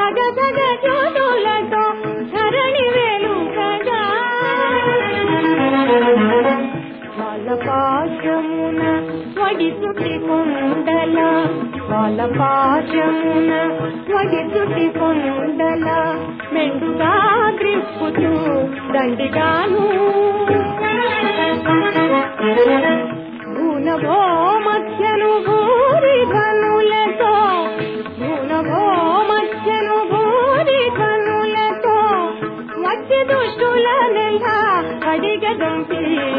ధగ ధగ జ్యోతులతో ధరణి వెలుగగా వాళ్ళ పాశమున వడిసుటి కొండల వాళ్ళ పాశమున వడిసుటి కొండల మెండుగా గ్రిప్పుతూ దండిగాను భూనభో మధ్యను భూరి ధనులతో భూనభో మధ్యను భూరి ధనులతో మధ్య దుష్టుల నెల అడిగదంపి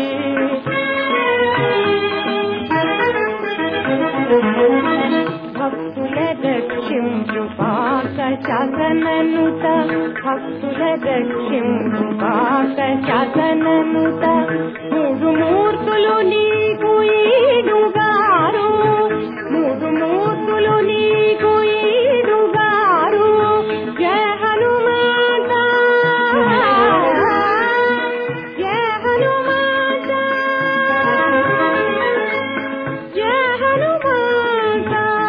భక్తుల దక్షించు పాక శాసననుత భక్తుల దక్షించు పాక శాసననుత మూడు మూర్తులు నీకు ఈడుగారు మూడు మూర్తులు నీకు ఈడుగారు జయ హనుమాత జయ హనుమాత జయ హనుమాత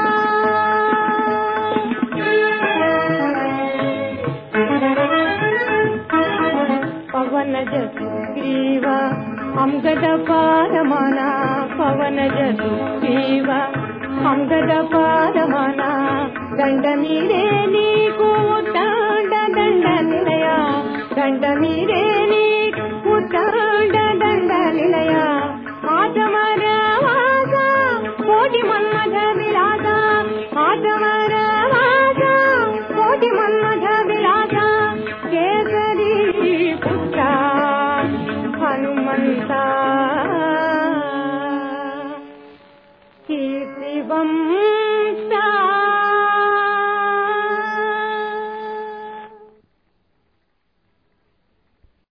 పవన జసుగ్రీవ అంగద పారమన పవన జసుగ్రీవ అంగద పారమన దండ మీరే నీకు దండ దండ నిలయ దండ మీరే నీకు దండ దండ నిలయ ఆటమర వాస కోటి మన్మథ విలాస ఆటమర వాస కోటి మన్మథ విలాస కేసరి పుత్ర హనుమంత కీర్తివంత